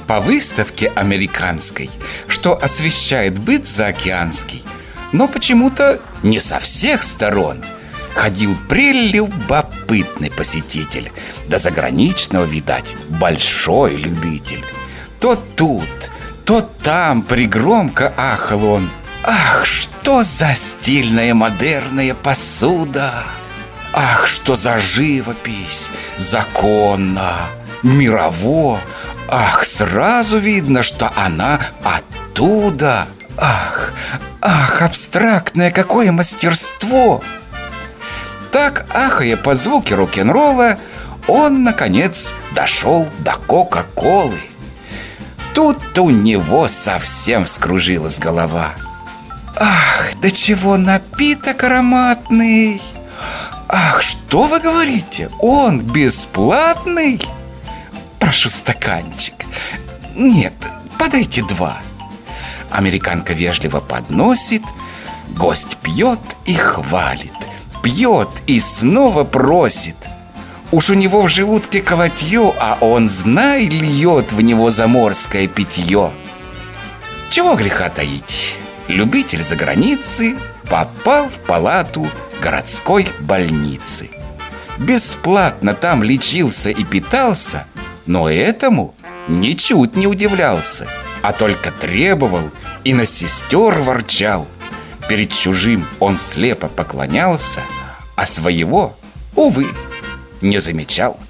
по выставке американской, что освещает быт заокеанский, но почему-то не со всех сторон, ходил прелюбопытный посетитель, да заграничного, видать, большой любитель. То тут, то там пригромко ахал он: «Ах, что за стильная модерная посуда! Ах, что за живопись! Законно, мирово! Ах, сразу видно, что она оттуда! Ах, ах, абстрактное какое мастерство!» Так, ахая по звуке рок-н-ролла, он, наконец, дошел до Кока-Колы. Тут у него совсем вскружилась голова. «Ах, да чего напиток ароматный! Ах, что вы говорите? Он бесплатный? Прошу стаканчик. Нет, подайте 2». Американка вежливо подносит, гость пьет и хвалит, пьет и снова просит. Уж у него в желудке колотье, а он, знай, льет в него заморское питье. Чего греха таить, любитель заграницы попал в палату городской больницы. Бесплатно там лечился и питался, но этому ничуть не удивлялся, а только требовал и на сестер ворчал. Перед чужим он слепо поклонялся, а своего, увы, не замечал.